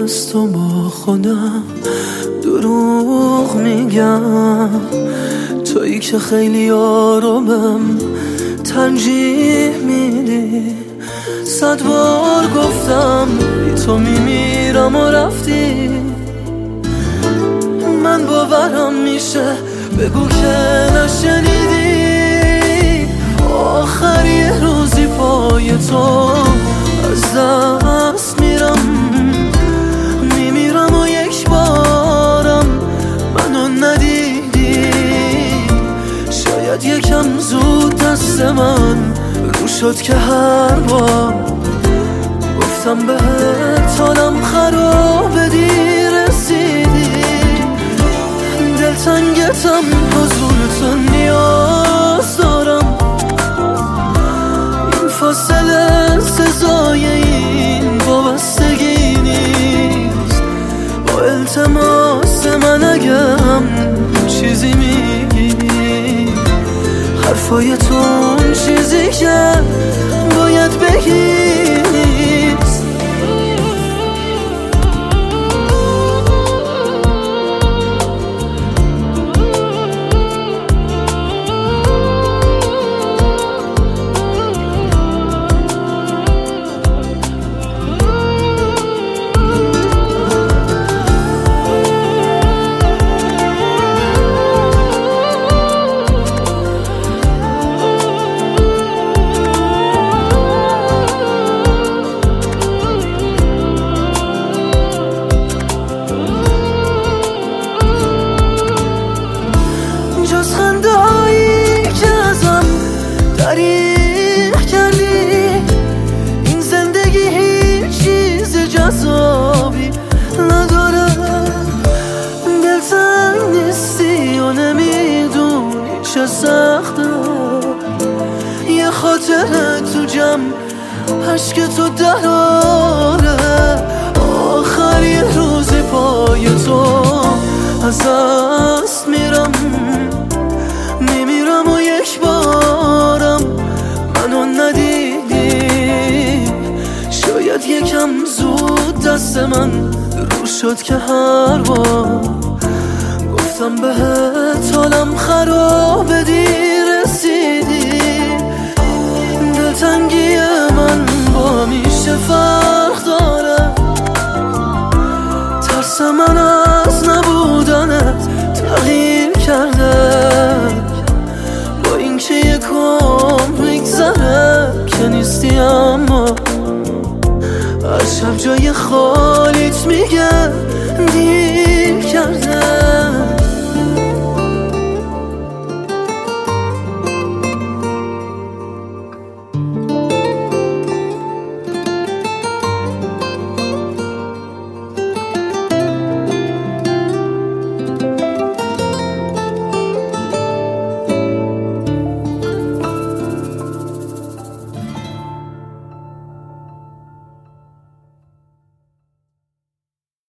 از تو با خودم دروغ میگم، تویی که خیلی آرومم ترجیح میدی. 100 بار گفتم بی تو میمیرم و رفتی، من باورم میشه بگو که نشنیدی. آخری روزی پای تو از دست میرم، میمیرم و یک بارم منو ندیدی. شاید یکم زود دست من رو شد که هر بار گفتم بهت حالم خرابه دیر رسیدی. دلتنگتم حضور تو نیاز دارم، این فاصله سزای این وابستگی نیست. با التماس من اگه هم چیزی میگی، حرفای تو اون چیزی که باید بگی نیست. جز خندهایی که ازم دریغ کردی، این زندگی هیچ چیز جذابی نداره. دلتنگ نیستی و نمیدونی چه سخته، یه خاطره تو جمع عشق تو دراره. آخری روزی پای تو از دست میرم، میمیرم و یک بارم منو ندیدی. شاید یکم زود دست من رو شد که هر بار گفتم بهت حالم خرابه دیر رسیدی. دلتنگی من با میشه فرق داره، ترس من از نبودنت تغییر کرده. با اینکه یکم میگذره که نیستی، اما از شب جای خالیت میگه